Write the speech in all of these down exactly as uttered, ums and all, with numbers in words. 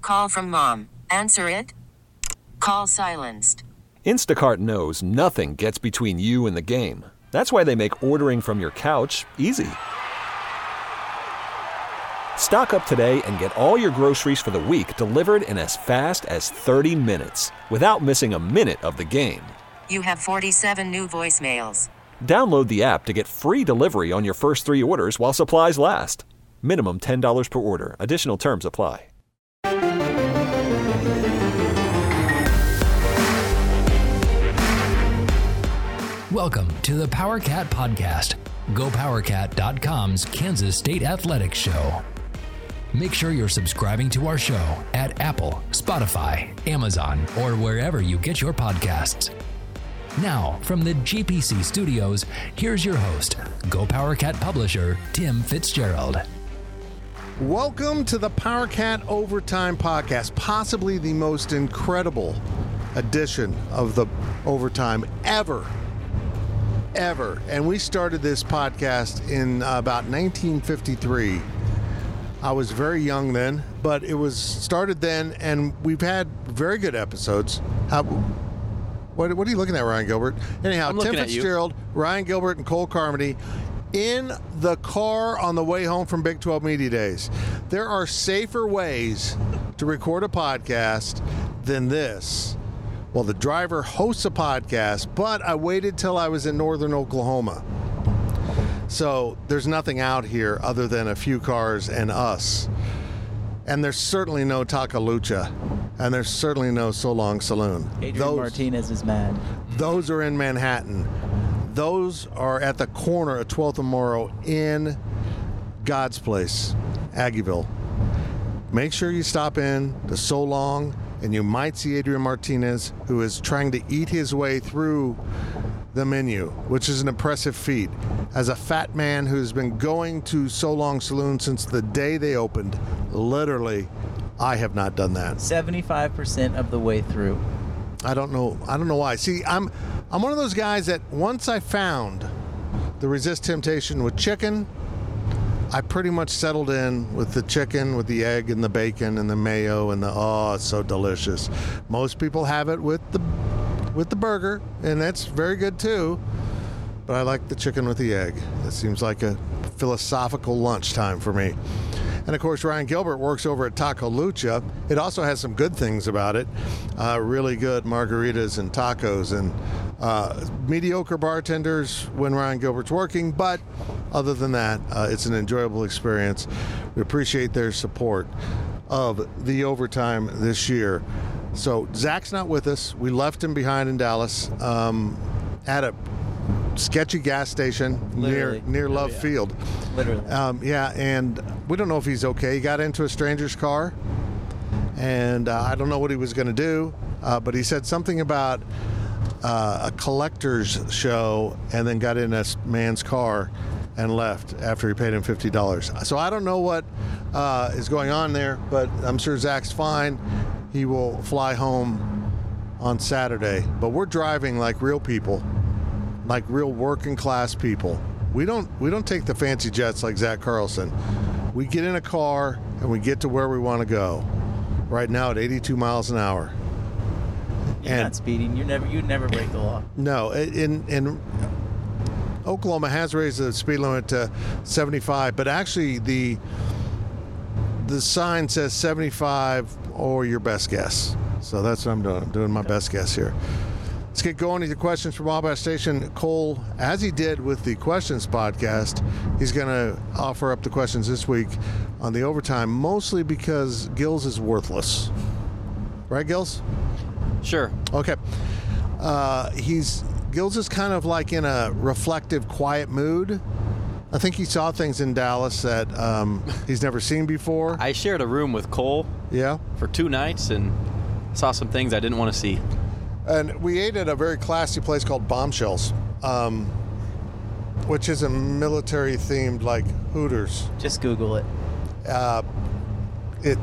Call from mom. Answer it. Call silenced. Instacart knows nothing gets between you and the game. That's why they make ordering from your couch easy. Stock up today and get all your groceries for the week delivered in as fast as thirty minutes without missing a minute of the game. You have forty-seven new voicemails. Download the app to get free delivery on your first three orders while supplies last. Minimum ten dollars per order. Additional terms apply. Welcome to the PowerCat Podcast, Go Power Cat dot com's Kansas State Athletics Show. Make sure you're subscribing to our show at Apple, Spotify, Amazon, or wherever you get your podcasts. Now, from the G P C studios, here's your host, Go Power Cat publisher, Tim Fitzgerald. Welcome to the PowerCat Overtime Podcast, possibly the most incredible edition of the Overtime ever. Ever. And we started this podcast in uh, about nineteen fifty-three. I was very young then, but it was started then, and we've had very good episodes. How, what, what are you looking at, Ryan Gilbert? Anyhow, I'm Tim looking at you. Fitzgerald, Ryan Gilbert, and Cole Carmody in the car on the way home from Big twelve Media Days. There are safer ways to record a podcast than this. Well, the driver hosts a podcast, but I waited till I was in northern Oklahoma. So there's nothing out here other than a few cars and us. And there's certainly no Takalucha. And there's certainly no So Long Saloon. Adrian those, Martinez is mad. Those are in Manhattan. Those are at the corner of twelfth and Morrow in God's Place, Aggieville. Make sure you stop in to So Long, and you might see Adrian Martinez, who is trying to eat his way through the menu, which is an impressive feat. As a fat man who's been going to So Long Saloon since the day they opened, literally, I have not done that. seventy-five percent of the way through. I don't know. I don't know why. See, I'm I'm one of those guys that once I found the Resist Temptation with chicken, I pretty much settled in with the chicken, with the egg and the bacon and the mayo and the, oh, it's so delicious. Most people have it with the with the burger, and that's very good too. But I like the chicken with the egg. It seems like a philosophical lunchtime for me. And of course, Ryan Gilbert works over at Taco Lucha. It also has some good things about it. Uh, really good margaritas and tacos, and uh, mediocre bartenders when Ryan Gilbert's working. But other than that, uh, it's an enjoyable experience. We appreciate their support of the Overtime this year. So Zach's not with us. We left him behind in Dallas um, at a sketchy gas station Literally. near near Love Oh, yeah. Field. Literally. Um, yeah, and we don't know if he's okay. He got into a stranger's car, and uh, I don't know what he was going to do, uh, but he said something about uh, a collector's show, and then got in a man's car and left after he paid him fifty dollars. So I don't know what uh, is going on there, but I'm sure Zach's fine. He will fly home on Saturday, but we're driving like real people, like real working class people. We don't we don't take the fancy jets like Zach Carlson. We get in a car and we get to where we want to go. Right now at eighty-two miles an hour. You're and not speeding. You never. You never break the law. No, in in Oklahoma has raised the speed limit to seventy-five, but actually the the sign says seventy-five or your best guess. So that's what I'm doing. I'm doing my best guess here. Let's get going to the questions from Wabash Station. Cole, as he did with the Questions podcast, he's going to offer up the questions this week on the Overtime, mostly because Gills is worthless. Right, Gills? Sure. Okay. Uh, he's Gills is kind of like in a reflective, quiet mood. I think he saw things in Dallas that um, he's never seen before. I shared a room with Cole Yeah. for two nights and saw some things I didn't want to see. And we ate at a very classy place called Bombshells, um, which is a military-themed, like, Hooters. Just Google it. Uh, it.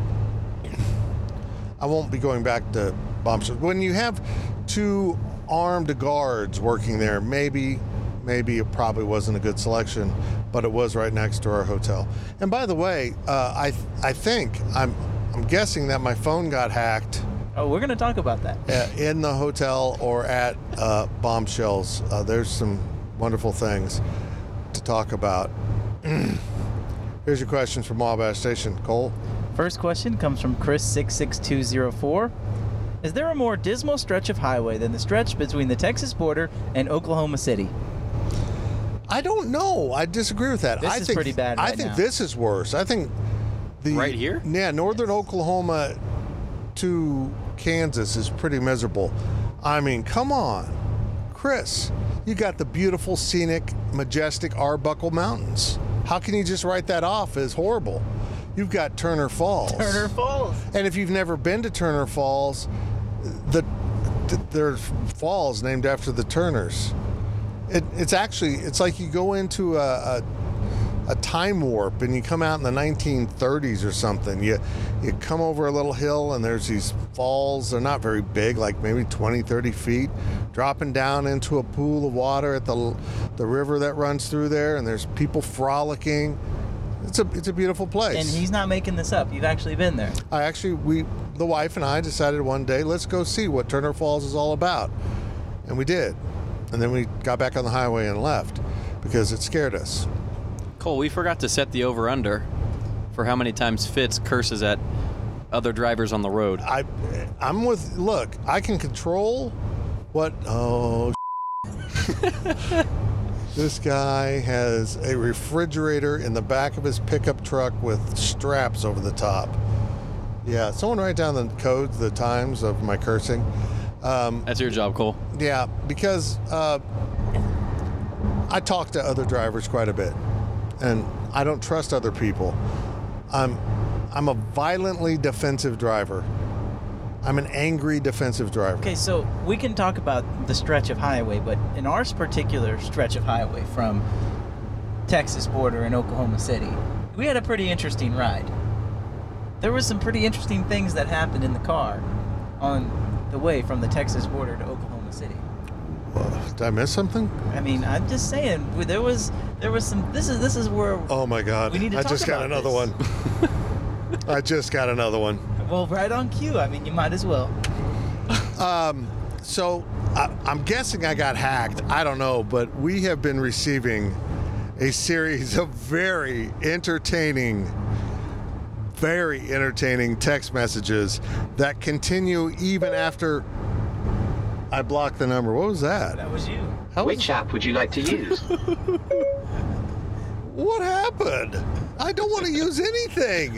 I won't be going back to Bombshells. When you have two armed guards working there, maybe, maybe it probably wasn't a good selection, but it was right next to our hotel. And by the way, uh, I I think I'm I'm guessing that my phone got hacked Oh, we're gonna talk about that. uh, in the hotel or at uh, Bombshells. Uh, there's some wonderful things to talk about. Here's your questions from Wabash Station, Cole. First question comes from Chris six six two zero four. Is there a more dismal stretch of highway than the stretch between the Texas border and Oklahoma City? I don't know. I disagree with that. This I is think, pretty bad I right think now. this is worse. I think the Right here? Yeah, northern Oklahoma to Kansas is pretty miserable. I mean, come on, Chris. You got the beautiful, scenic, majestic Arbuckle Mountains. How can you just write that off as horrible? You've got Turner Falls. Turner Falls. And if you've never been to Turner Falls, the, the there's falls named after the Turners. It, it's actually, it's like you go into a, a, a time warp and you come out in the nineteen thirties or something. You you come over a little hill and there's these falls. They're not very big, like maybe twenty, thirty feet, dropping down into a pool of water at the the river that runs through there, and there's people frolicking. It's a it's a beautiful place. And he's not making this up. You've actually been there. I actually, we, the wife and I decided one day, let's go see what Turner Falls is all about. And we did. And then we got back on the highway and left because it scared us. Cole, we forgot to set the over-under for how many times Fitz curses at other drivers on the road. I, I'm with, look, I can control what, oh, this guy has a refrigerator in the back of his pickup truck with straps over the top. Yeah, someone write down the codes, the times of my cursing. Um, That's your job, Cole. Yeah, because uh, I talk to other drivers quite a bit, and I don't trust other people. I'm, I'm a violently defensive driver. I'm an angry defensive driver. Okay, so we can talk about the stretch of highway, but in our particular stretch of highway from Texas border and Oklahoma City, we had a pretty interesting ride. There were some pretty interesting things that happened in the car on the way from the Texas border to Oklahoma City. Uh, did I miss something? I mean, I'm just saying, there was there was some. This is this is where. Oh my God! We need to I talk just got about another this. one. I just got another one. Well, right on cue. I mean, you might as well. Um, so I, I'm guessing I got hacked. I don't know, but we have been receiving a series of very entertaining, very entertaining text messages that continue even after I blocked the number. What was that? That was you. How was Which app would you like to use? What happened? I don't want to use anything.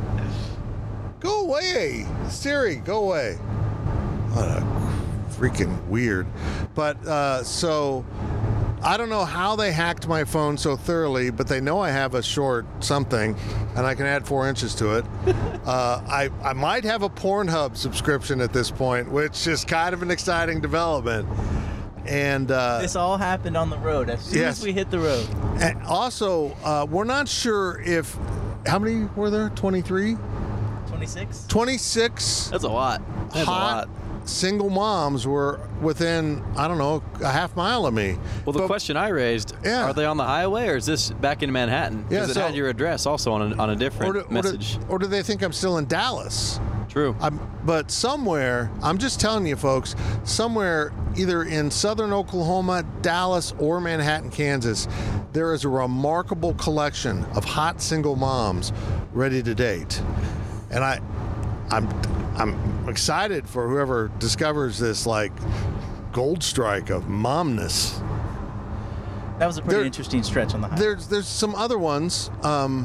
Go away. Siri, go away. What a freaking weird. But uh, so I don't know how they hacked my phone so thoroughly, but they know I have a short something and I can add four inches to it. Uh, I, I might have a Pornhub subscription at this point, which is kind of an exciting development. And uh, This all happened on the road. As soon Yes. as we hit the road. and also, uh, we're not sure if, how many were there? twenty-three? twenty-six? twenty-six That's a lot. That's hot a lot. single moms were within, I don't know, a half mile of me. Well, the But- question I raised, Yeah. are they on the highway or is this back in Manhattan? Yeah, Because it so- had your address also on a, on a different Or do, or, do, message. or do they think I'm still in Dallas? True. I'm, but somewhere, I'm just telling you folks, somewhere either in southern Oklahoma, Dallas, or Manhattan, Kansas, there is a remarkable collection of hot single moms ready to date. And I, I'm, I'm excited for whoever discovers this like gold strike of momness. That was a pretty There- interesting stretch on the highway. There's there's some other ones. Um,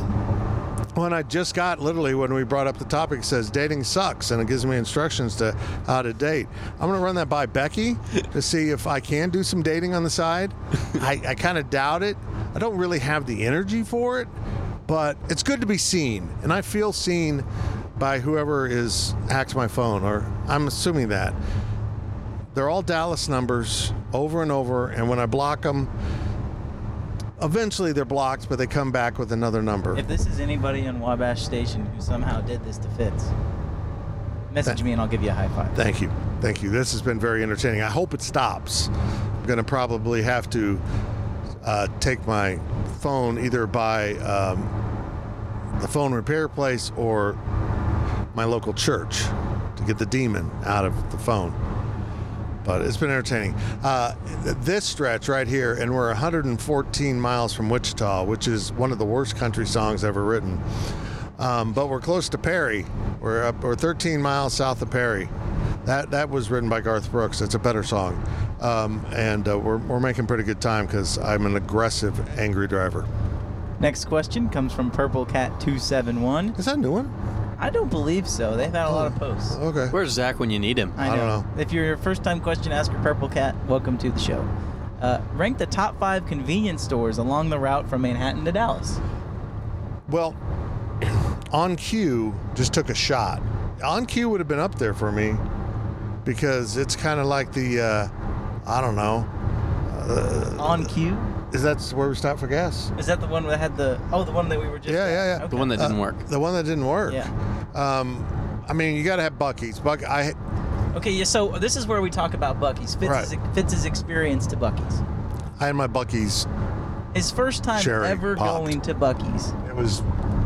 one I just got literally when we brought up the topic, it says dating sucks, and it gives me instructions to how to date. I'm gonna run that by Becky to see if I can do some dating on the side. I, I kind of doubt it. I don't really have the energy for it, but it's good to be seen, and I feel seen by whoever is hacked my phone, or I'm assuming that. They're all Dallas numbers over and over, and when I block them, eventually they're blocked, but they come back with another number. If this is anybody on Wabash Station who somehow did this to Fitz, message Th- me and I'll give you a high five. Thank you. Thank you. This has been very entertaining. I hope it stops. I'm going to probably have to uh, take my phone either by um, the phone repair place or my local church to get the demon out of the phone. But it's been entertaining. Uh, this stretch right here, and we're one hundred fourteen miles from Wichita, which is one of the worst country songs ever written. Um, but we're close to Perry. We're up. We're thirteen miles south of Perry. That that was written by Garth Brooks. It's a better song, um, and uh, we're we're making pretty good time because I'm an aggressive, angry driver. Next question comes from Purple Cat two seven one. Is that a new one? I don't believe so. They've had a lot of posts. Okay. Where's Zach when you need him? I, know. I don't know. If you're a first-time question asker, Purple Cat, welcome to the show. Uh, rank the top five convenience stores along the route from Manhattan to Dallas. Well, On Q just took a shot. On Q would have been up there for me because it's kind of like the, uh, I don't know. Uh, On Q? Is that where we stop for gas? Is that the one that had the, oh, the one that we were just Yeah, at? yeah, yeah. Okay. The one that didn't Uh, work. The one that didn't work. Yeah. Um, I mean, you got to have Buc-ee's. Buc- I Okay, yeah, so this is where we talk about Buc-ee's. Fitz's, Right. Fitz's experience to Buc-ee's. I had my Buc-ee's. His first time Cherry ever popped. going to Buc-ee's. It was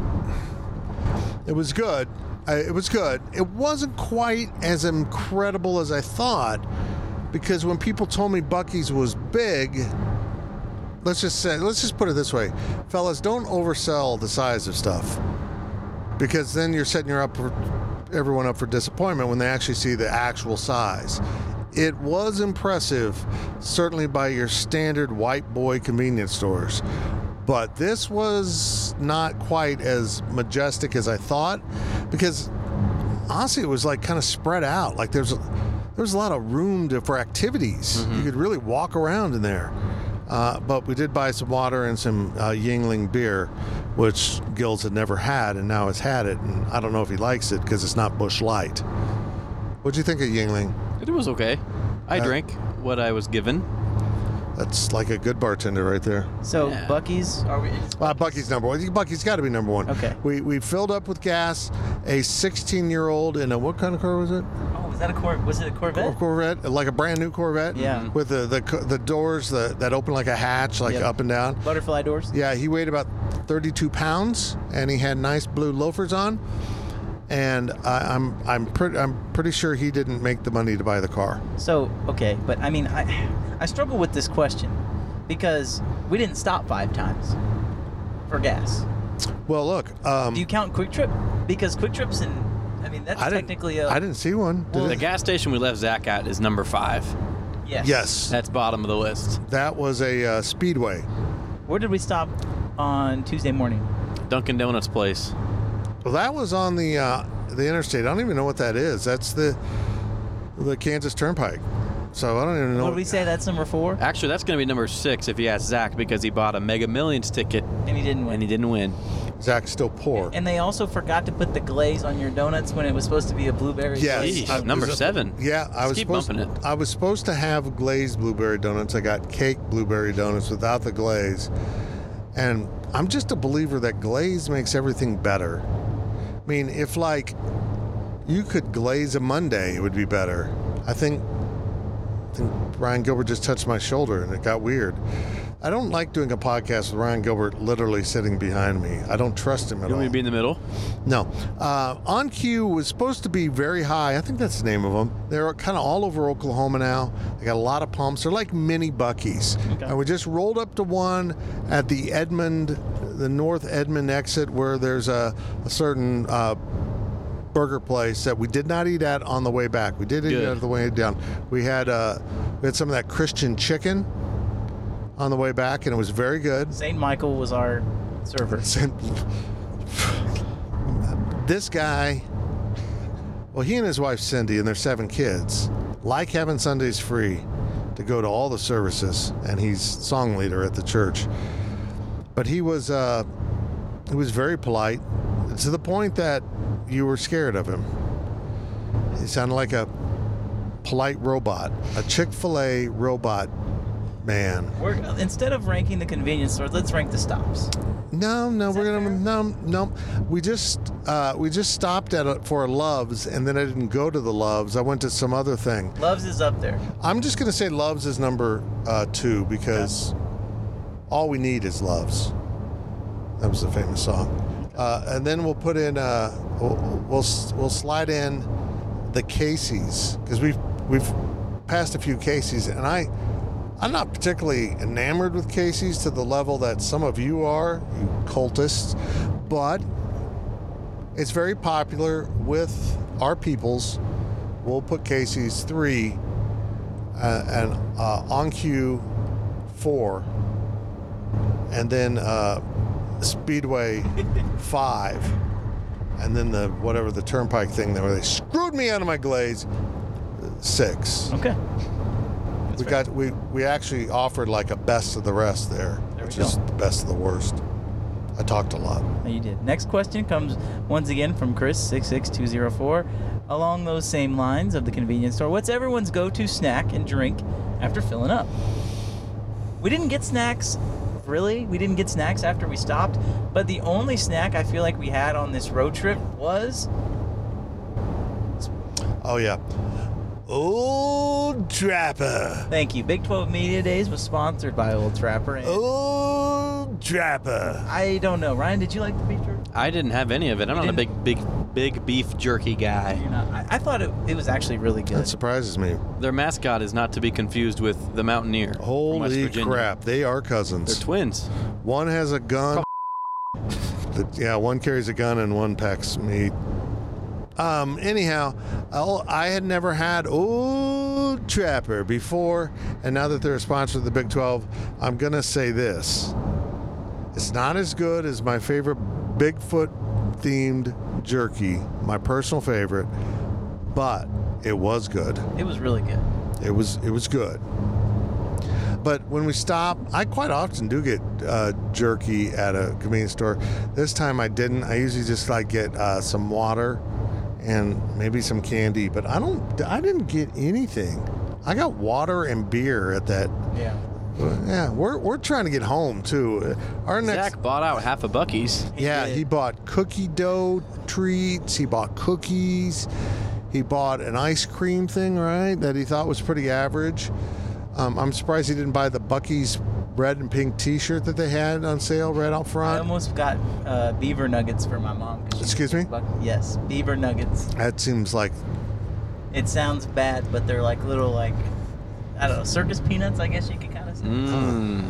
it was good. I, it was good. It wasn't quite as incredible as I thought because when people told me Buc-ee's was big, let's just say, let's just put it this way, fellas, don't oversell the size of stuff because then you're setting your up for everyone up for disappointment when they actually see the actual size. It was impressive, certainly by your standard white boy convenience stores. But this was not quite as majestic as I thought because honestly it was like kind of spread out. Like there's there's a lot of room to, for activities. Mm-hmm. You could really walk around in there. Uh, but we did buy some water and some uh, Yingling beer, which Gills had never had and now has had it. And I don't know if he likes it because it's not Busch Light. What'd you think of Yingling? It was okay. I Uh, drank what I was given. That's like a good bartender right there. So Yeah. Buc-ee's, are we? is Uh, Buc-ee's number one. Buc-ee's got to be number one. Okay. We we filled up with gas. A sixteen-year-old in a what kind of car was it? Oh, was that a Cor? Was it a Corvette? A Corvette, like a brand new Corvette. Yeah. With the the co- the doors that that open like a hatch, like Yep. up and down. Butterfly doors. Yeah, he weighed about thirty-two pounds, and he had nice blue loafers on. And I, I'm I'm pretty I'm pretty sure he didn't make the money to buy the car. So okay, but I mean, I I struggle with this question because we didn't stop five times for gas. Well, look, um, Do you count Quick Trip? Because Quick Trip's in. I mean, that's I didn't technically a. I didn't see one. Did Well, The it? gas station we left Zach at is number five. Yes. Yes, That's bottom of the list. that was a uh, Speedway. Where did we stop on Tuesday morning? Dunkin' Donuts place. Well, that was on the uh, the interstate. I don't even know what that is. That's the the Kansas Turnpike. So I don't even know. What did we say? That's number four, Actually, that's going to be number six if you ask Zach because he bought a Mega Millions ticket and he didn't win. and he didn't win. Zach's still poor. And they also forgot to put the glaze on your donuts when it was supposed to be a blueberry Yes. glaze. Jeez, number seven. Yeah, I Just was keep supposed. bumping it. I was supposed to have glazed blueberry donuts. I got cake blueberry donuts without the glaze, and I'm just a believer that glaze makes everything better. I mean, if like you could glaze a Monday, it would be better. I think. I think Ryan Gilbert just touched my shoulder, and it got weird. I don't like doing a podcast with Ryan Gilbert literally sitting behind me. I don't trust him at You all. want me to be in the middle? No. Uh, On Q was supposed to be very high. I think that's the name of them. They're kind of all over Oklahoma now. They got a lot of pumps. They're like mini Buc-ee's. Okay. And we just rolled up to one at the Edmond, the North Edmond exit where there's a, a certain uh, burger place that we did not eat at on the way back. We did eat Good. it on the way down. We had uh, we had some of that Christian chicken on the way back, and it was very good. Saint Michael was our server. This guy, well, he and his wife Cindy and their seven kids like having Sundays free to go to all the services, and he's song leader at the church. But he was uh, he was very polite to the point that you were scared of him. He sounded like a polite robot, a Chick-fil-A robot man. We're, instead of ranking the convenience stores, let's rank the stops. No, no, Is we're that gonna fair? no, no. We just uh, we just stopped at a, for a Love's, and then I didn't go to the Love's. I went to some other thing. Love's is up there. I'm just gonna say Love's is number uh, two because all we need is Love's. That was a famous song. Uh, and then we'll put in, uh, we'll, we'll we'll slide in the Casey's because we've we've passed a few Casey's, and I I'm not particularly enamored with Casey's to the level that some of you are, you cultists, but it's very popular with our peoples. We'll put Casey's three uh, and uh, On Q four, and then uh, Speedway five, and then the whatever the Turnpike thing there where they screwed me out of my glaze six. Okay. we fair. got we we actually offered like a best of the rest there, There we which go. is the best of the worst. I talked a lot. Oh, you did. Next question comes once again from Chris six six two zero four. Along those same lines of the convenience store, what's everyone's go-to snack and drink after filling up? We didn't get snacks, really. We didn't get snacks after we stopped, but the only snack I feel like we had on this road trip was Oh yeah, Old Trapper. thank you. Big twelve Media Days was sponsored by Old Trapper. And Old Trapper. I don't know. Ryan, did you like the beef jerky? I didn't have any of it. I'm You not a big, big, big beef jerky guy. You're not. I, I thought it, it was actually really good. That surprises me. Their mascot is not to be confused with the Mountaineer from West Holy Virginia. crap, they are They're cousins. twins. One has a gun. The- yeah, one carries a gun and one packs meat. Um, anyhow, I'll- I had never had Old Trapper before, and now that they're a sponsor of the Big twelve, I'm going to say this. It's not as good as my favorite Bigfoot-themed jerky, my personal favorite, but it was good. It was really good. It was it was good. But when we stop, I quite often do get uh, jerky at a convenience store. This time I didn't. I usually just like get uh, some water and maybe some candy. But I don't. I didn't get anything. I got water and beer at that. Yeah. Yeah, we're we're trying to get home too. Our next. Zach bought out half a Buc-ee's. Yeah, did. he bought cookie dough treats. He bought cookies. He bought an ice cream thing, right, that he thought was pretty average. Um, I'm surprised he didn't buy the Buc-ee's red and pink T-shirt that they had on sale right out I front. almost got uh, beaver nuggets for my mom. 'cause she Excuse me? buck- Yes, beaver nuggets. That seems like, It sounds bad, but they're like little, like, I don't know, circus peanuts, I guess you could kind of say. Mm.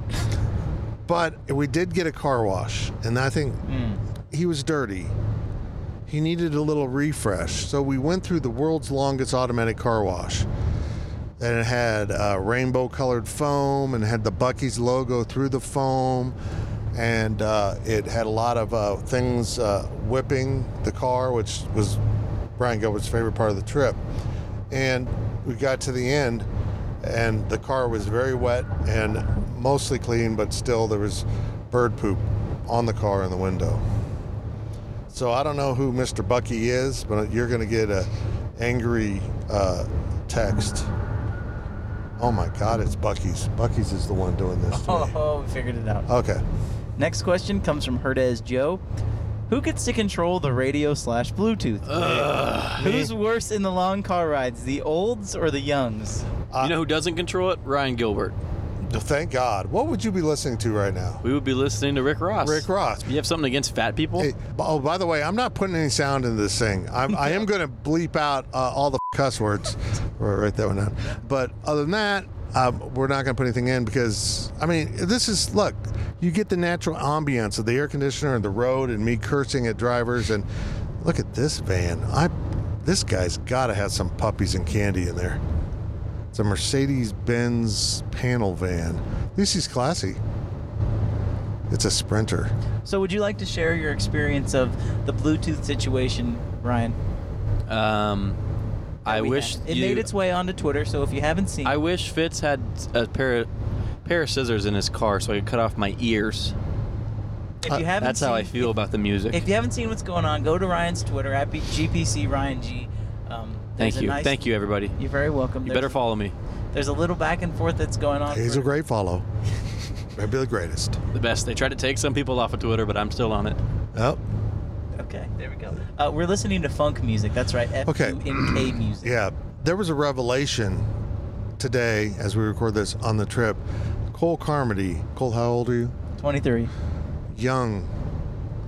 but we did get a car wash, and I think Mm. he was dirty. He needed a little refresh, so we went through the world's longest automatic car wash. And it had uh, rainbow-colored foam, and it had the Buc-ee's logo through the foam, and uh, it had a lot of uh, things uh, whipping the car, which was Brian Gilbert's favorite part of the trip. And we got to the end, and the car was very wet and mostly clean, but still there was bird poop on the car in the window. So I don't know who Mister Bucky is, but you're going to get a angry uh, text. Oh my God, it's Bucky's. Bucky's is the one doing this to Oh, me. oh, we figured it out. Okay. Next question comes from Herdez Joe. Who gets to control the radio slash Bluetooth? Who's worse in the long car rides, the olds or the youngs? You know who doesn't control it? Ryan Gilbert. Thank God. What would you be listening to right now? We would be listening to Rick Ross. Rick Ross. You have something against fat people? Hey, oh, by the way, I'm not putting any sound into this thing. I'm, I am going to bleep out uh, all the cuss words. Or write that one down. But other than that, um, we're not going to put anything in because, I mean, this is, look, you get the natural ambience of the air conditioner and the road and me cursing at drivers. And look at this van. I, this guy's got to have some puppies and candy in there. It's a Mercedes-Benz panel van. At least he's classy. It's a Sprinter. So would you like to share your experience of the Bluetooth situation, Ryan? Um, I We wish had? It you, made its way onto Twitter, so if you haven't seen I wish Fitz had a pair of, pair of scissors in his car so I could cut off my ears. if you haven't That's seen, how I feel about the music. If you haven't seen what's going on, go to Ryan's Twitter at G P C Ryan G. Um, there's Thank a you. nice- Thank you, everybody. You're very welcome. You There's- better follow me. There's a little back and forth that's going on. He's for- a great follow. Maybe the greatest. The best. They tried to take some people off of Twitter, but I'm still on it. Oh, Okay, there we go. Uh, we're listening to funk music. That's right, F U N K music. yeah. There was a revelation today as we record this on the trip. Cole Carmody. Cole, how old are you? twenty-three. Young,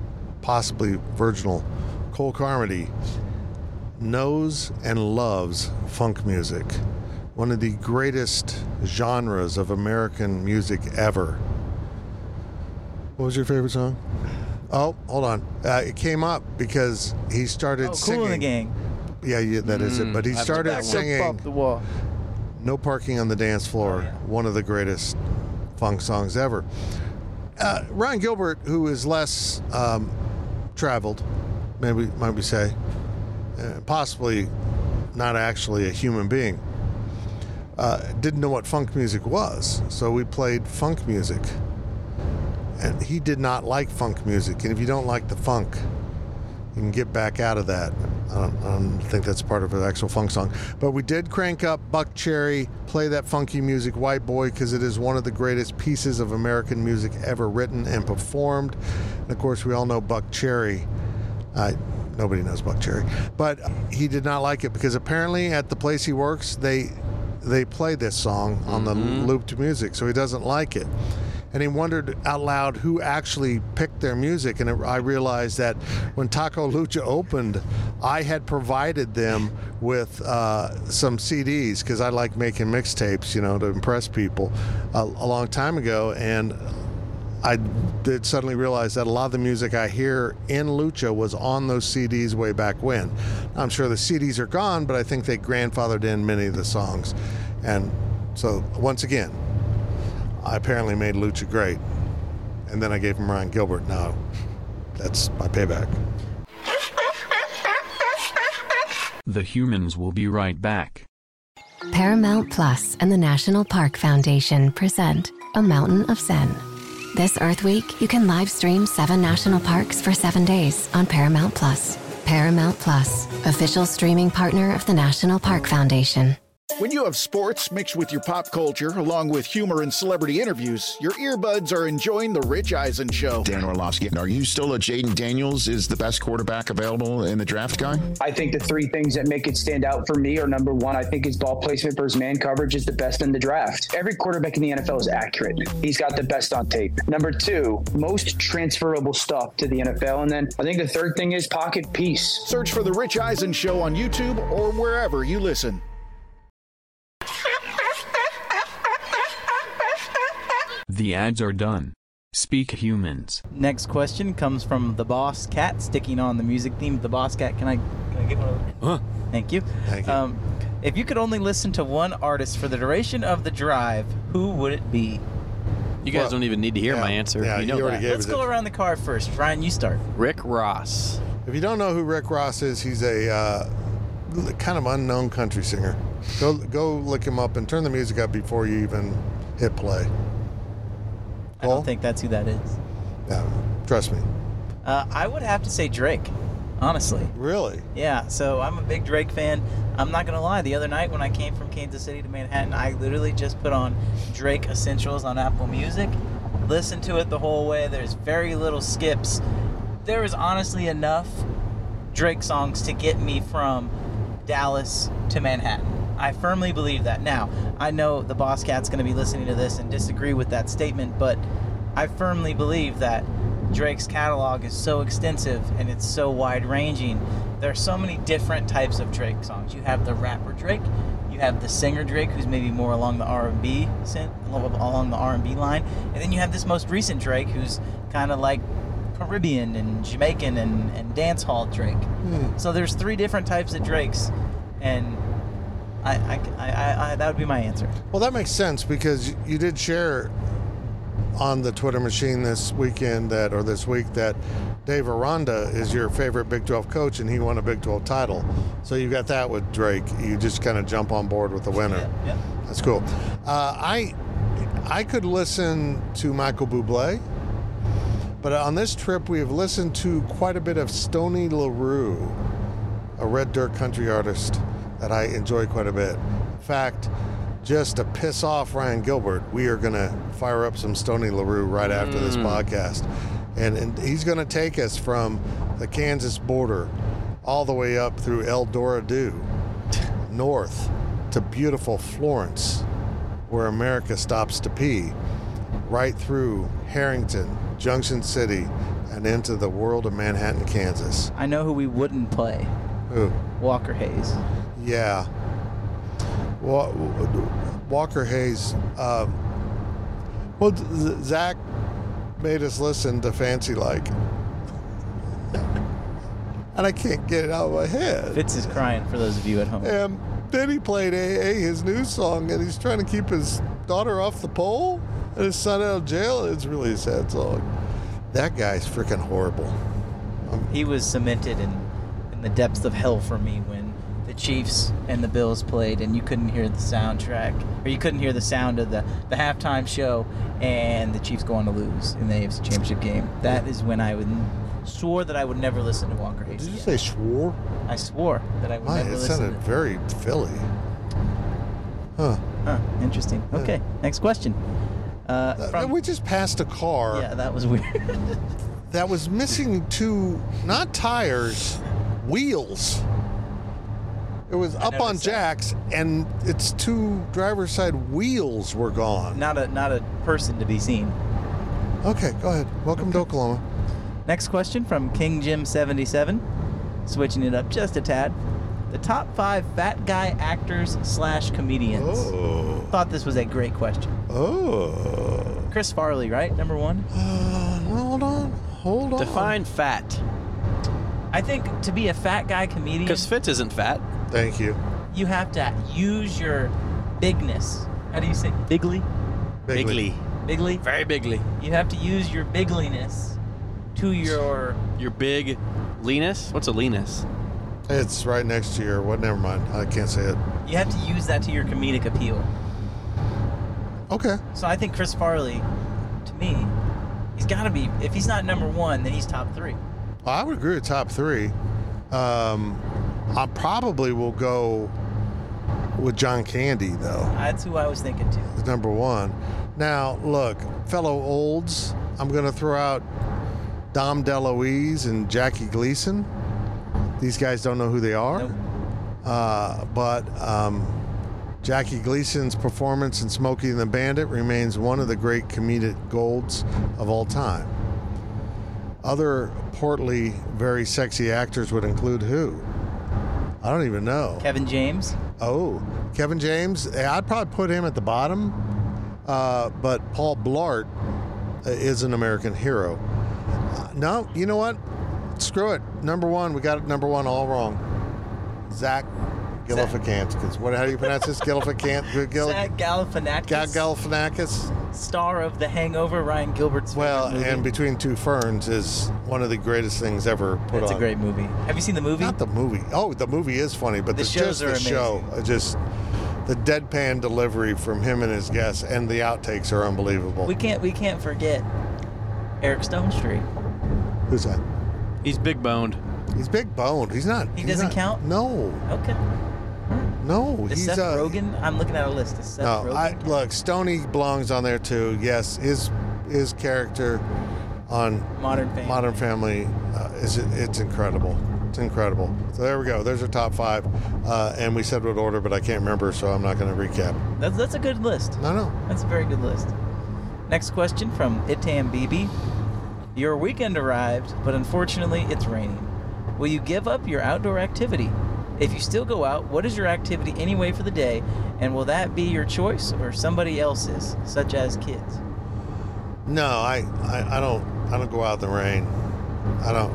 possibly virginal, Cole Carmody, knows and loves funk music, one of the greatest genres of American music ever. What was your favorite song? Oh, hold on. Uh, it came up because he started Oh, singing. Cool in the Gang. Yeah, yeah, that is it. But he I have to started back one. singing Up the wall. No Parking on the Dance Floor, Oh, yeah. one of the greatest funk songs ever. Uh, Ryan Gilbert, who is less um, traveled, maybe might we say, uh, possibly not actually a human being, uh, didn't know what funk music was. So we played funk music. And he did not like funk music. And if you don't like the funk, you can get back out of that. I don't, I don't think that's part of an actual funk song. But we did crank up Buck Cherry, play that funky music, White Boy, because it is one of the greatest pieces of American music ever written and performed. And of course, we all know Buck Cherry. Uh, nobody knows Buck Cherry. But he did not like it because apparently at the place he works, they they play this song on the looped music, so he doesn't like it. And he wondered out loud who actually picked their music. And it, I realized that when Taco Lucha opened, I had provided them with uh, some C Ds because I like making mixtapes, you know, to impress people uh, a long time ago. And I did suddenly realize that a lot of the music I hear in Lucha was on those C Ds way back when. I'm sure the C Ds are gone, but I think they grandfathered in many of the songs. And so, once again, I apparently made Lucha great. And then I gave him Ryan Gilbert. Now, that's my payback. The Humans will be right back. Paramount Plus and the National Park Foundation present A Mountain of Zen. This Earth Week, you can live stream seven national parks for seven days on Paramount Plus. Paramount Plus, official streaming partner of the National Park Foundation. When you have sports mixed with your pop culture, along with humor and celebrity interviews, your earbuds are enjoying The Rich Eisen Show. Dan Orlovsky, are you still a Jaden Daniels is the best quarterback available in the draft guy? I think the three things that make it stand out for me are, number one, I think his ball placement versus man coverage is the best in the draft. Every quarterback in the N F L is accurate. He's got the best on tape. Number two, most transferable stuff to the N F L. And then I think the third thing is pocket peace. Search for The Rich Eisen Show on YouTube or wherever you listen. The ads are done. Speak Humans. Next question comes from the Boss Cat, sticking on the music theme of the Boss Cat. Can I, can I get one of those? Huh. Thank you. Thank you. Um, if you could only listen to one artist for the duration of the drive, who would it be? You guys Well, don't even need to hear yeah, my answer. yeah, you know you already that. gave Let's us go it. around the car first. Ryan, you start. Rick Ross. If you don't know who Rick Ross is, he's a uh, kind of unknown country singer. Go go look him up and turn the music up before you even hit play. I don't think that's who that is. Yeah, trust me. Uh, I would have to say Drake, honestly. Really? Yeah, so I'm a big Drake fan. I'm not going to lie. The other night when I came from Kansas City to Manhattan, I literally just put on Drake Essentials on Apple Music, listened to it the whole way. There's very little skips. There is honestly enough Drake songs to get me from Dallas to Manhattan. I firmly believe that. Now, I know the Boss Cat's going to be listening to this and disagree with that statement, but I firmly believe that Drake's catalog is so extensive and it's so wide-ranging. There are so many different types of Drake songs. You have the rapper Drake, you have the singer Drake, who's maybe more along the R and B, along the R and B line, and then you have this most recent Drake, who's kind of like Caribbean and Jamaican and, and dancehall Drake. Hmm. So there's three different types of Drakes, and I, I, I, I, that would be my answer. Well, that makes sense because you did share on the Twitter machine this weekend that, or this week, that Dave Aranda is your favorite Big twelve coach, and he won a Big twelve title. So you got that with Drake. You just kind of jump on board with the winner. Yeah, yeah. That's cool. Uh, I I could listen to Michael Bublé, but on this trip we have listened to quite a bit of Stoney LaRue, a red dirt country artist that I enjoy quite a bit. In fact, just to piss off Ryan Gilbert, we are going to fire up some Stoney LaRue right after this podcast. And, and he's going to take us from the Kansas border all the way up through El Dorado, north to beautiful Florence, where America stops to pee, right through Harrington, Junction City, and into the world of Manhattan, Kansas. I know who we wouldn't play. Who? Walker Hayes. Yeah. Wa- Walker Hayes. Um, well, Z- Zach made us listen to Fancy Like. And I can't get it out of my head. Fitz is crying for those of you at home. And then he played A A, his new song, and he's trying to keep his daughter off the pole and his son out of jail. It's really a sad song. That guy's freaking horrible. Um, he was cemented in, in the depths of hell for me when the Chiefs and the Bills played and you couldn't hear the soundtrack, or you couldn't hear the sound of the, the halftime show and the Chiefs going to lose in the A F C Championship game. That is when I would swore that I would never listen to Walker Hayes. Did you again. say swore? I swore that I would My, never it listen sounded to very Philly. Huh. Huh, interesting. Okay, next question. Uh, Uh, from, we just passed a car yeah, that was weird. that was missing two, not tires, wheels. It was up on noticed that. jacks, and its two driver's side wheels were gone. Not a not a person to be seen. Okay, go ahead. Welcome to Oklahoma. Next question from King Jim seventy-seven. Switching it up just a tad. The top five fat guy actors slash comedians. Oh. Thought this was a great question. Oh. Chris Farley, right? Number one? Uh, hold on. Hold on. Define fat. I think to be a fat guy comedian, Because Fitz isn't fat. Thank you. you have to use your bigness. How do you say? Bigly? Bigly. Bigly? Very bigly. You have to use your bigliness to your... Your big leanness? What's a leanness? It's right next to your, what, never mind. I can't say it. You have to use that to your comedic appeal. Okay. So I think Chris Farley, to me, he's got to be, if he's not number one, then he's top three. Well, I would agree with top three. Um, I probably will go with John Candy, though. That's who I was thinking too. Is number one. Now, look, fellow olds, I'm going to throw out Dom DeLuise and Jackie Gleason. These guys don't know who they are. Nope. Uh, but um, Jackie Gleason's performance in Smokey and the Bandit remains one of the great comedic golds of all time. Other portly, very sexy actors would include who? I don't even know. Kevin James. Oh, Kevin James. I'd probably put him at the bottom. Uh, but Paul Blart is an American hero. Uh, no, you know what? Screw it. Number one. We got it number one all wrong. Zach Galifianakis. What? How do you pronounce this? Galifianakis. Gal- Zach Galifianakis. Gal- Galifianakis. Star of The Hangover, Ryan Gilbert's favorite Well, movie. and Between Two Ferns is one of the greatest things ever put It's on. a great movie. Have you seen the movie? Not the movie. Oh, the movie is funny, but The the, shows just are the show, amazing. uh, just the deadpan delivery from him and his guests, and the outtakes are unbelievable. We can't we can't forget Eric Stone Street. Who's that? He's big boned. He's big boned. He's not. He he's doesn't not- count? No, Okay. no. Is he's Seth uh, Rogen? I'm looking at a list. Is Seth No, Rogen? I, look, Stoney belongs on there too. Yes, his his character on Modern Family. Modern Family uh, is it's incredible. It's incredible. So there we go. There's our top five, uh, and we said what order, but I can't remember, so I'm not going to recap. That's that's a good list. No, no. That's a very good list. Next question from Itam Bibi. Your weekend arrived, but unfortunately it's raining. Will you give up your outdoor activity? If you still go out, what is your activity anyway for the day, and will that be your choice or somebody else's, such as kids? No, I, I, I don't I don't go out in the rain. I don't.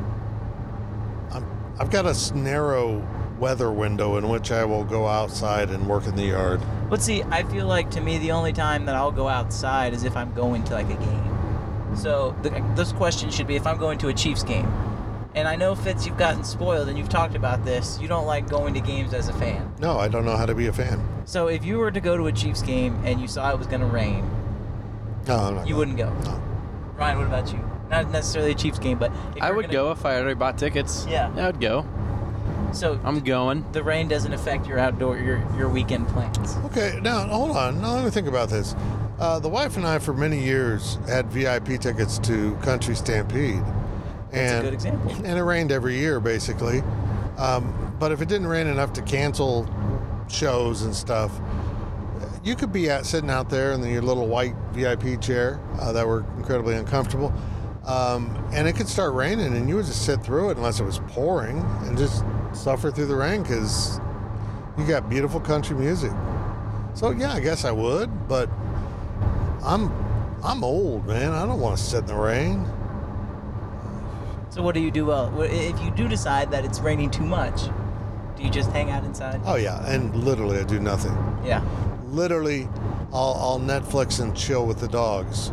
I'm, I've got a narrow weather window in which I will go outside and work in the yard. But see, I feel like to me the only time that I'll go outside is if I'm going to like a game. So the, this question should be if I'm going to a Chiefs game. And I know, Fitz, you've gotten spoiled and you've talked about this. You don't like going to games as a fan. No, I don't know how to be a fan. So if you were to go to a Chiefs game and you saw it was going to rain, No, I'm not you going. wouldn't go. No. Ryan, what about you? Not necessarily a Chiefs game, but if I you're would gonna, go if I already bought tickets. Yeah. I would go. So I'm going. the rain doesn't affect your outdoor your your weekend plans. Okay, now hold on. Now let me think about this. Uh, the wife and I, for many years, had V I P tickets to Country Stampede. That's and, a good example. And it rained every year, basically. Um, but if it didn't rain enough to cancel shows and stuff, you could be out, sitting out there in your little white V I P chair uh, that were incredibly uncomfortable. Um, and it could start raining, and you would just sit through it unless it was pouring and just suffer through the rain because you got beautiful country music. So yeah, I guess I would, but I'm I'm old, man. I don't want to sit in the rain. So what do you do? Well, if you do decide that it's raining too much, do you just hang out inside? Oh yeah, and literally I do nothing. Yeah. Literally, I'll, I'll Netflix and chill with the dogs.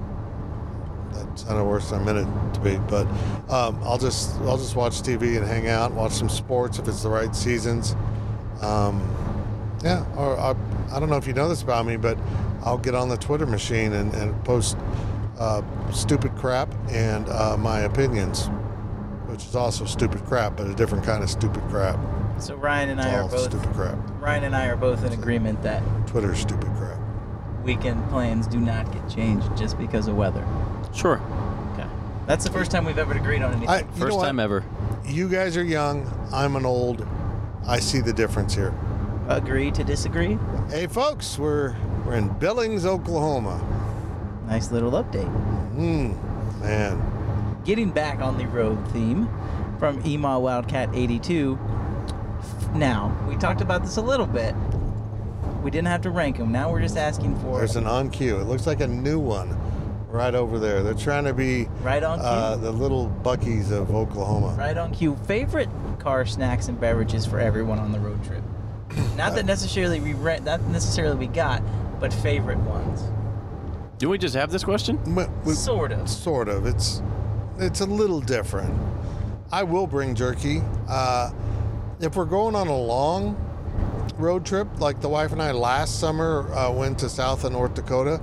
That sounded worse than I meant it to be, but um, I'll just I'll just watch T V and hang out, watch some sports if it's the right seasons. Um, yeah, or I, I don't know if you know this about me, but I'll get on the Twitter machine and, and post uh, stupid crap and uh, my opinions, which is also stupid crap, but a different kind of stupid crap. So Ryan and It's I are all both stupid crap. Ryan and I are both in agreement that Twitter's stupid crap. weekend plans do not get changed just because of weather. Sure. Okay. That's the first time we've ever agreed on anything. I, you know First what? time ever. You guys are young. I'm an old. I see the difference here. Agree to disagree? Hey, folks, we're we're in Billings, Oklahoma. Nice little update. Hmm, man. Getting back on the road theme from E M A Wildcat eighty-two. Now, we talked about this a little bit. We didn't have to rank them. Now we're just asking for... There's an on cue. It looks like a new one right over there. They're trying to be right on cue. Uh, the little Buckies of Oklahoma. Right on cue. Favorite car snacks and beverages for everyone on the road trip. Not that necessarily we rent, not necessarily we got, but favorite ones. Do we just have this question? But we- Sort of. Sort of. It's it's a little different. I will bring jerky. Uh, if we're going on a long road trip, like the wife and I last summer uh, went to South and North Dakota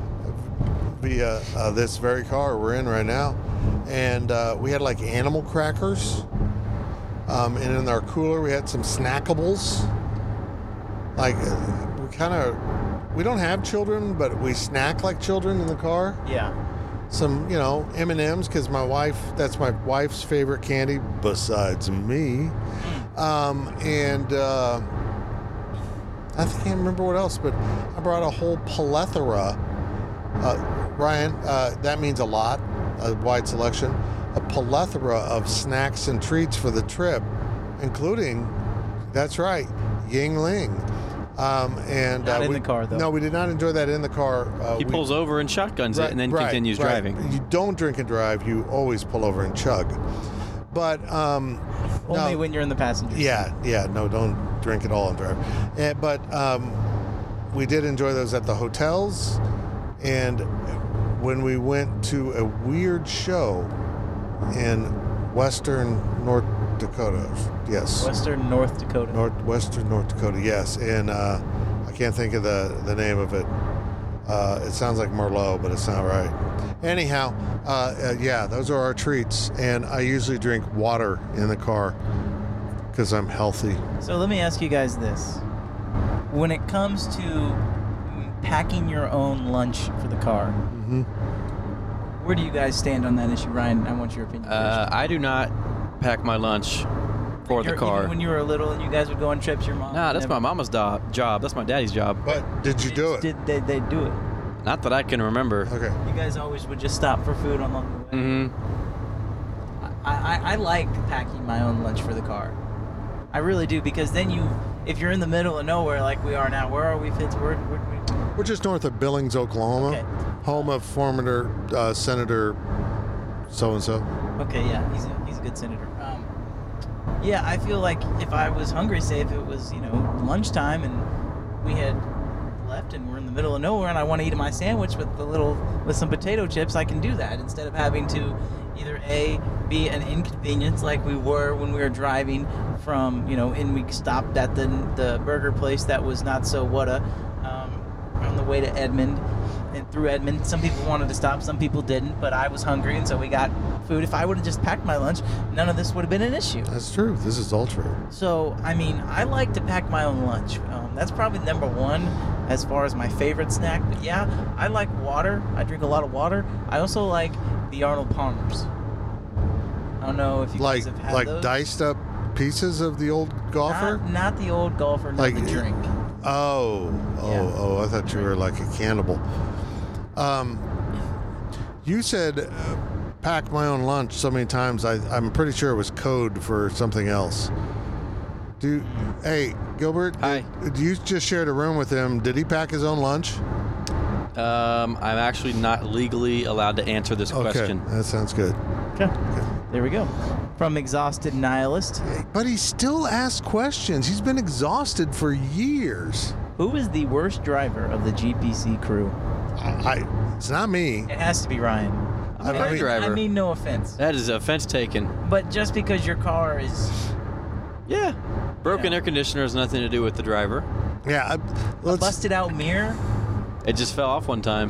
via uh, this very car we're in right now, and uh, we had like animal crackers, um, and in our cooler we had some snackables. Like uh, we kind of, we don't have children, but we snack like children in the car. Yeah. Some, you know, M and M's because my wife, that's my wife's favorite candy besides me. Um, and uh, I can't remember what else, but I brought a whole plethora. Uh, Ryan, uh, that means a lot, a wide selection, a plethora of snacks and treats for the trip, including, that's right, Yingling. Um, and Not uh, in we, the car, though. No, we did not enjoy that in the car. Uh, He we- pulls over and shotguns Right, it and then right, continues right. driving. You don't drink and drive. You always pull over and chug. But um, Only no, when you're in the passenger seat. yeah, yeah, no, don't drink at all and drive. Eh, but um, we did enjoy those at the hotels, and when we went to a weird show in western North Dakota, yes, Western North Dakota. northwestern North Dakota, yes, and uh, I can't think of the the name of it. Uh, it sounds like Merlot, but it's not right. Anyhow, uh, uh, yeah, those are our treats, and I usually drink water in the car because I'm healthy. So let me ask you guys this. When it comes to packing your own lunch for the car, Mm-hmm. where do you guys stand on that issue? Ryan, I want your opinion. Uh, I do not pack my lunch for the You're- car. Even when you were little and you guys would go on trips, your mom... Nah, that's never- my mama's do- job. That's my daddy's job. But did you do it? Did they, they do it? Not that I can remember. Okay. You guys always would just stop for food along the way. Mm-hmm. I, I, I like packing my own lunch for the car. I really do, because then you, if you're in the middle of nowhere like we are now, where are we, Fitz? Where, where, where, We're just north of Billings, Oklahoma, Okay. home of former uh, Senator so-and-so. Okay, yeah, he's a, he's a good senator. Um, yeah, I feel like if I was hungry, say if it was, you know, lunchtime and we had left and we're in the middle of nowhere and I want to eat my sandwich with the little, with some potato chips, I can do that instead of having to either A, be an inconvenience like we were when we were driving from, you know, and we stopped at the the burger place that was not so whata, um, on the way to Edmond. And through Edmond, some people wanted to stop, some people didn't, but I was hungry, and so we got food. If I would have just packed my lunch, none of this would have been an issue. That's true. This is all true. So, I mean, I like to pack my own lunch. Um, that's probably number one as far as my favorite snack. But yeah, I like water. I drink a lot of water. I also like the Arnold Palmers. I don't know if you Like guys have had like those. diced up pieces of the old golfer? Not, not the old golfer, not Like- the drink. Oh, oh, Yeah. oh! I thought you were like a cannibal. Um, you said uh, pack my own lunch so many times, I, I'm pretty sure it was code for something else. Do Hey, Gilbert, Hi. Did, you just shared a room with him. Did he pack his own lunch? Um, I'm actually not legally allowed to answer this Okay, question. that sounds good. Okay. There we go. From Exhausted Nihilist. But he still asks questions. He's been exhausted for years. Who is the worst driver of the G P C crew? I, I It's not me. It has to be Ryan. I'm a I mean- driver. I mean, no offense. That is offense taken. But just because your car is... Yeah. Broken Yeah. air conditioner has nothing to do with the driver. Yeah, I, A let's, busted out mirror? It just fell off one time.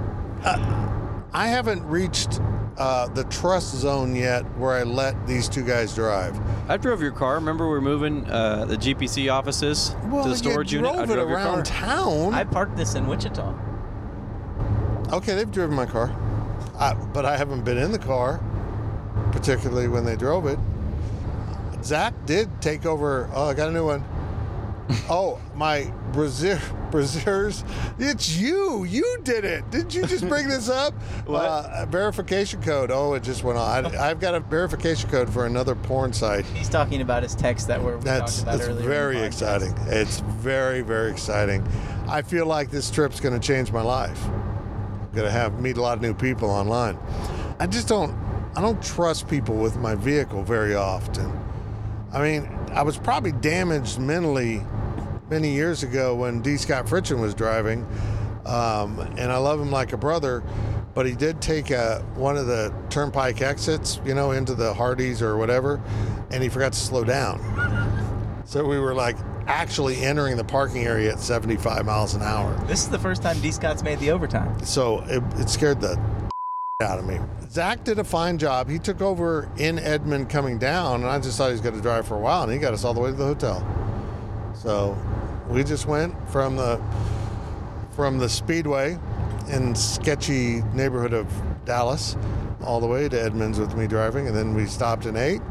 I haven't reached uh, the trust zone yet where I let these two guys drive. I drove your car. Remember we were moving uh, the G P C offices Well, to the storage you unit? drove I it drove your around car. town. I parked this in Wichita. Okay, they've driven my car, I, but I haven't been in the car, particularly when they drove it. Zach did take over. Oh, I got a new one. Oh, my Brazier, Braziers. It's you. You did it. Didn't you just bring this up? What? Uh, verification code. Oh, it just went on. I, I've got a verification code for another porn site. He's talking about his text that we're we That's, talked about that's earlier. in very the podcast. exciting. It's very, very exciting. I feel like this trip's going to change my life. I'm going to have meet a lot of new people online. I just don't, I don't trust people with my vehicle very often. I mean, I was probably damaged mentally many years ago when D. Scott Fritchen was driving, um, and I love him like a brother, but he did take a, one of the turnpike exits, you know, into the Hardee's or whatever, and he forgot to slow down. So we were like actually entering the parking area at seventy-five miles an hour. This is the first time D. Scott's made the overtime. So it, it scared the out of me. Zach did a fine job. He took over in Edmond coming down, and I just thought he was going to drive for a while, and he got us all the way to the hotel. So we just went from the from the Speedway in sketchy neighborhood of Dallas all the way to Edmonds with me driving, and then we stopped and ate.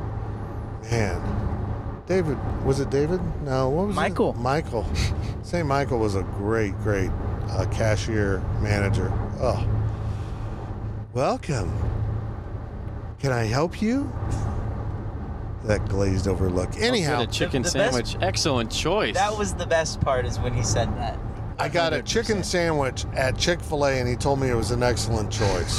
Man, David, was it David? No, what was Michael. it? Michael. Saint Michael was a great, great uh, cashier manager. Oh, welcome. Can I help you? That glazed over look. Anyhow, Get a chicken The- the best- sandwich. Excellent choice. That was the best part is when he said that. I got a one hundred percent. chicken sandwich at Chick-fil-A, and he told me it was an excellent choice.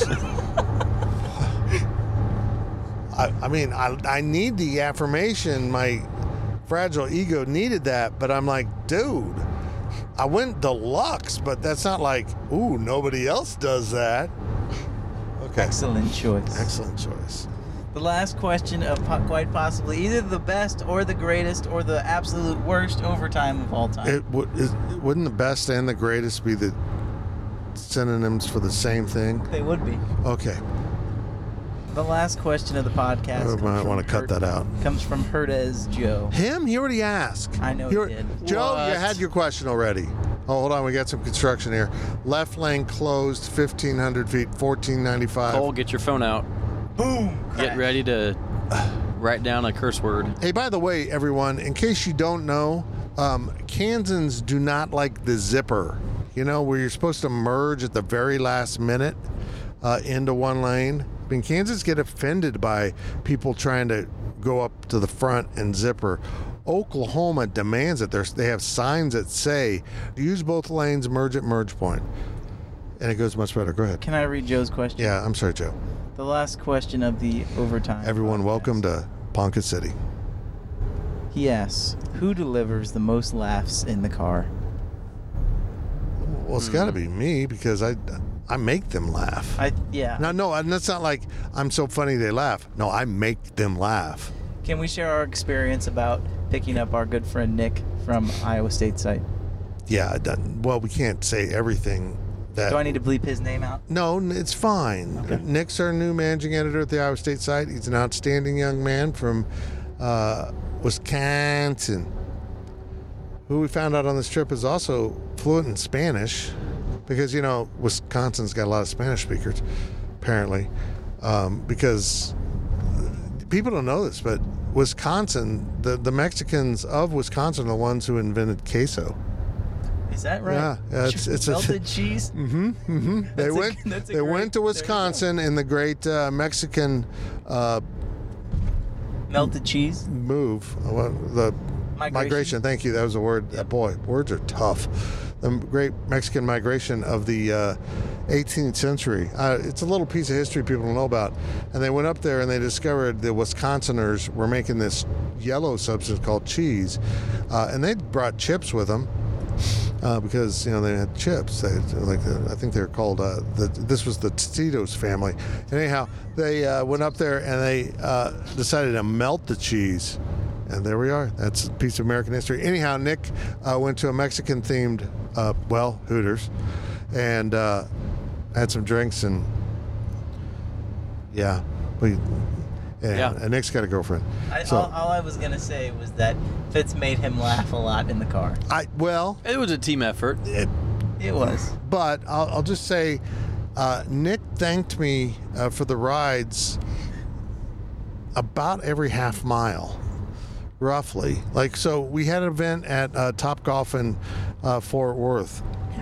I, I mean, I, I need the affirmation. My fragile ego needed that, but I'm like, dude, I went deluxe, but that's not like, ooh, nobody else does that. Okay. Excellent choice. Excellent choice. The last question of po- quite possibly either the best or the greatest or the absolute worst overtime of all time. It, w- is, wouldn't the best and the greatest be the synonyms for the same thing? They would be. Okay. The last question of the podcast. I comes might from want to cut Herd- that out. Comes from Herdez Joe. Him? He already asked. I know He he already- did. Joe, you What? had your question already. Oh, hold on. We got some construction here. Left lane closed, fifteen hundred feet, fourteen ninety-five. Cole, get your phone out. Boom. Get Crash. ready to write down a curse word. Hey, by the way, everyone, in case you don't know, um, Kansans do not like the zipper. You know, where you're supposed to merge at the very last minute uh, into one lane. I mean, Kansas get offended by people trying to go up to the front and zipper. Oklahoma demands it. There's, they have signs that say, use both lanes, merge at merge point. And it goes much better. Go ahead. Can I read Joe's question? Yeah, I'm sorry, Joe. The last question of the overtime. Everyone, podcast. welcome to Ponca City. He asks, who delivers the most laughs in the car? Well, it's got to be me because I, I make them laugh. I yeah. No, no, and that's not like I'm so funny they laugh. No, I make them laugh. Can we share our experience about picking up our good friend Nick from Iowa State site? Yeah, it doesn't- well, we can't say everything that. Do I need to bleep his name out? No, n- it's fine. Okay. Nick's our new managing editor at the Iowa State site. He's an outstanding young man from uh, Wisconsin, who we found out on this trip is also fluent in Spanish, because, you know, Wisconsin's got a lot of Spanish speakers, apparently, um, because people don't know this, but Wisconsin, the, the Mexicans of Wisconsin are the ones who invented queso. Is that right? Yeah, yeah it's it's melted a, cheese. Mm-hmm. Mm-hmm. They a- went. that's a They great- went to Wisconsin in the great uh, Mexican uh, Melted cheese. move. Uh, what- the Migration. migration. Thank you. That was a word. Uh, boy, words are tough. The great Mexican migration of the uh, eighteenth century. Uh, it's a little piece of history people don't know about. And they went up there and they discovered the Wisconsiners were making this yellow substance called cheese, uh, and they brought chips with them. Uh, because you know they had chips, they like uh, I think they're called. Uh, the, this was the Tito's family. And anyhow, they uh, went up there and they uh, decided to melt the cheese, and there we are. That's a piece of American history. Anyhow, Nick uh, went to a Mexican-themed, uh, well, Hooters, and uh, had some drinks, and yeah, we. Yeah, Yeah. and Nick's got a girlfriend. I, so all, all I was gonna say was that Fitz made him laugh a lot in the car. I well, It was a team effort. it, It was. But I'll, I'll just say, uh, Nick thanked me uh, for the rides about every half mile, roughly. Like, so we had an event at uh, Top Golf in uh, Fort Worth.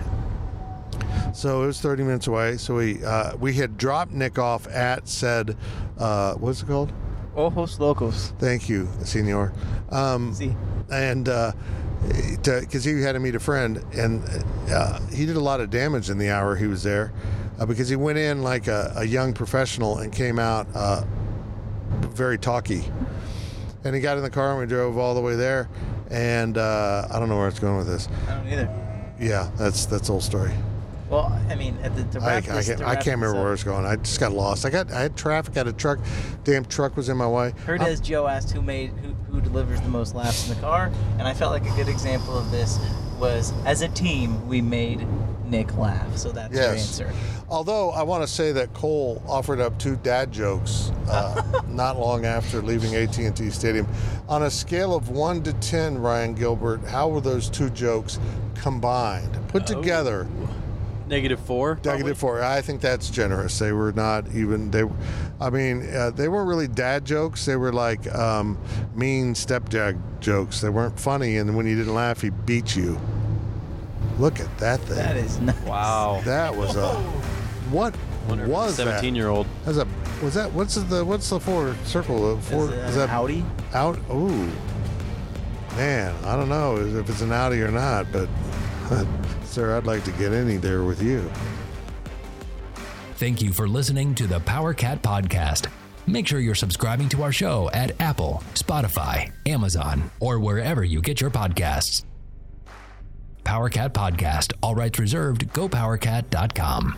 So it was thirty minutes away. So we uh, we had dropped Nick off at said, uh, what's it called? Ojos Locos. Thank you, Senor. Um, See. and because he had to meet a friend, and uh, he did a lot of damage in the hour he was there, uh, because he went in like a, a young professional and came out uh, very talky. And he got in the car and we drove all the way there, and uh, I don't know where it's going with this. I don't either. Yeah, that's that's the whole story. Well, I mean, at the to I, I, wrap this, can't, to I wrap can't remember this where up, it's going. I just got lost. I got I had traffic. I had a truck. Damn truck was in my way. Heard I'm- as Joe asked who made who, who delivers the most laps in the car, and I felt like a good example of this was as a team we made Nick laugh. So that's your Yes. answer. Although I want to say that Cole offered up two dad jokes uh, not long after leaving A T and T Stadium. On a scale of one to ten, Ryan Gilbert, how were those two jokes combined, put Oh. together? Negative four. Negative four. I think that's generous. They were not even. They, I mean, uh, they weren't really dad jokes. They were like um, mean stepdad jokes. They weren't funny, and when you didn't laugh, he beat you. Look at that thing. That is nice. Wow. That was a. What Wonder if was it's a seventeen-year-old. that? That's a. Was that? What's the? What's the four circle? The four. Is, it is an that Audi? out? Ooh. Man, I don't know if it's an Audi or not, but sir, I'd like to get in there with you. Thank you for listening to the Power Cat Podcast. Make sure you're subscribing to our show at Apple, Spotify, Amazon, or wherever you get your podcasts. Power Cat Podcast, all rights reserved, go power cat dot com.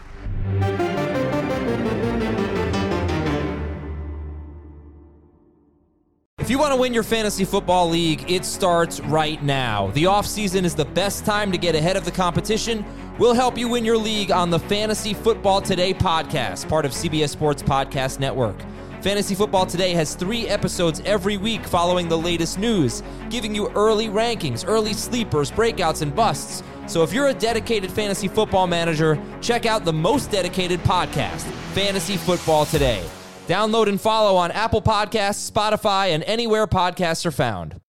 If you want to win your fantasy football league, it starts right now. The offseason is the best time to get ahead of the competition. We'll help you win your league on the Fantasy Football Today podcast, part of C B S Sports Podcast Network. Fantasy Football Today has three episodes every week following the latest news, giving you early rankings, early sleepers, breakouts, and busts. So if you're a dedicated fantasy football manager, check out the most dedicated podcast, Fantasy Football Today. Download and follow on Apple Podcasts, Spotify, and anywhere podcasts are found.